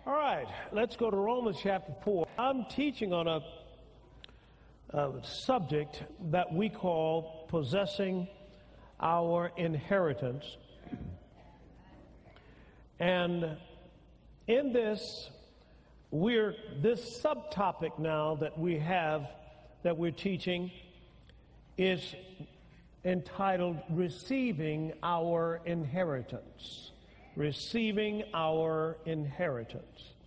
All right, let's go to Romans chapter 4. I'm teaching on a subject that we call possessing our inheritance. And in this subtopic now that we're teaching is entitled Receiving Our Inheritance. Receiving Our Inheritance.